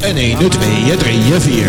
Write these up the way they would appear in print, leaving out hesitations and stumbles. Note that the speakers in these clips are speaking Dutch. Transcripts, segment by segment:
En 1, 2, 3, 4.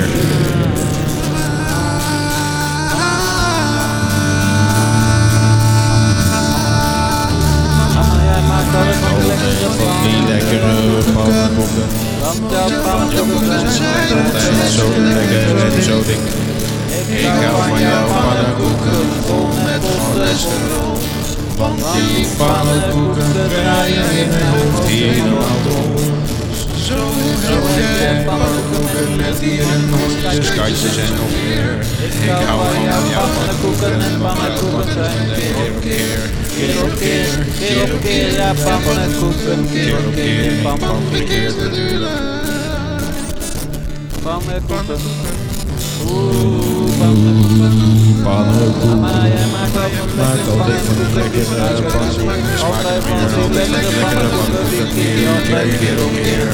Van die lekkere pannenkoeken. Want jouw pannenkoeken zijn altijd zo lekker en zo dik. Ik hou van jouw pannenkoeken vol met cholesterol. Want die pannenkoeken draaien in mijn hoofd helemaal dol. Zo jij pannenkoeken met dieren, nootjes, katjes en nog meer. Ik hou van jouw pannenkoeken en pannenkoeken zijn keer op keer. Keer op keer, keer op keer, ja pannenkoeken, keer op keer, pannenkoeken keer te duur. Pannenkoeken. Pannenkoeken. Maakt altijd van die lekkere pannenkoeken. Smaakt van die lekkere pannenkoeken. Keer op keer.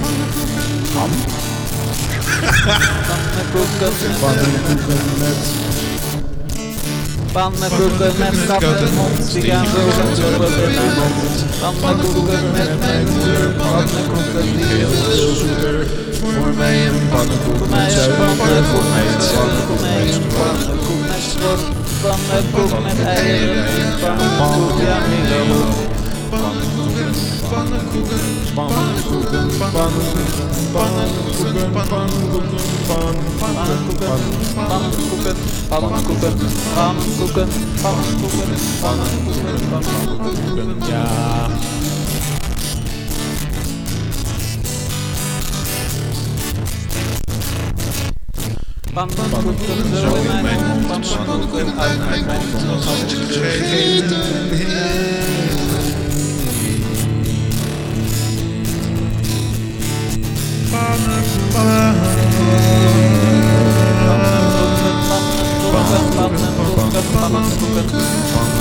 Pannenkoeken met kat en mond, die gaan zo in mijn mond. Pannenkoeken met mijn moeder, pannenkoeken die heel veel zoeter. Voor mij een pannenkoek met suiker, voor mij een pannenkoek met schroot. Pannenkoek met eieren, pannenkoek, ja Milo. Pannenkoeken, pannenkoeken, pannenkoeken, pannenkoeken, pannenkoeken, pannenkoeken, pannenkoeken, pannenkoeken, pannenkoeken, pannenkoeken, pannenkoeken, pannenkoeken, pannenkoeken, ja. Pannenkoeken zo in mijn mond, pannenkoeken uit mijn mond, als ik gegeten pannenkoeken,